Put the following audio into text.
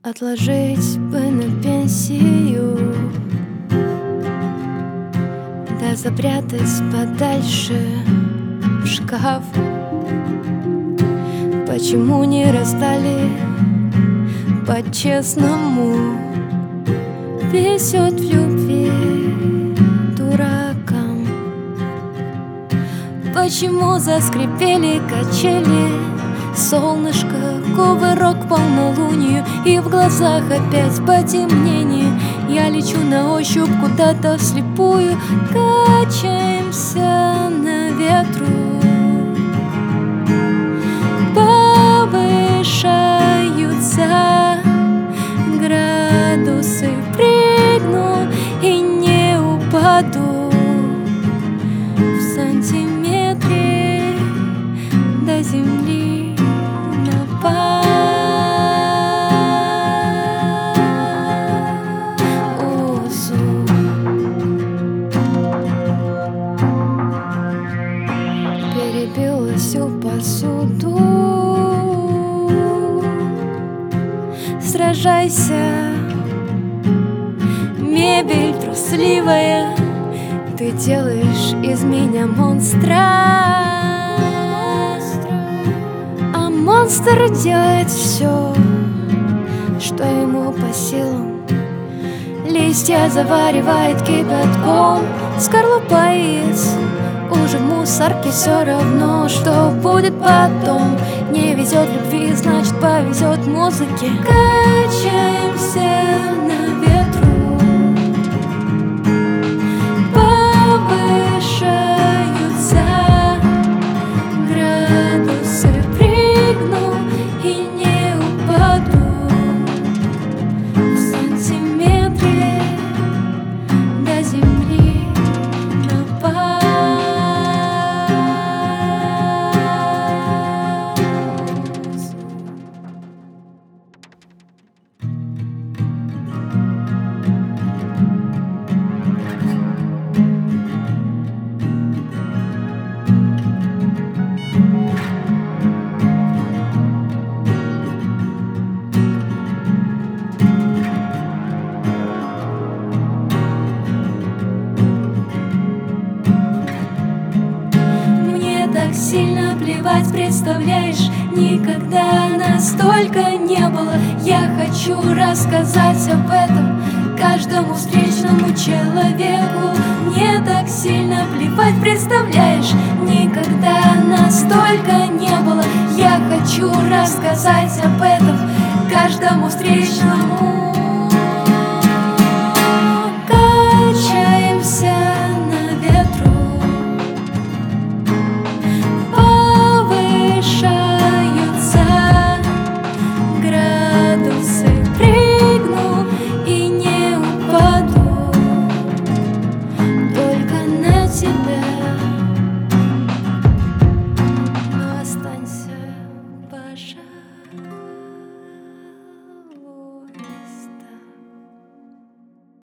Отложить бы на пенсию, да запрятать подальше в шкаф. Почему не расстали по-честному? Везет в любви дуракам. Почему заскрипели качели? Солнышко, кувырок, полнолунию, и в глазах опять потемнение. Я лечу на ощупь куда-то вслепую, качаемся на ветру. Повышаются градусы, прыгну и не упаду в сантиметре до земли. Перебила всю посуду. Сражайся, мебель трусливая, ты делаешь из меня монстра. А монстр делает все, что ему по силам. Листья заваривает кипятком, скорлупа яиц уже в мусорке, все равно, что будет потом. Не везет любви, значит повезет музыке. Качаемся на ветру. Повышаются градусы, прыгну и не упаду в сантиметре до земли. Так сильно плевать, представляешь, никогда настолько не было. Я хочу рассказать об этом каждому встречному человеку. Мне так сильно плевать, представляешь, никогда настолько не было. Я хочу рассказать об этом каждому встречному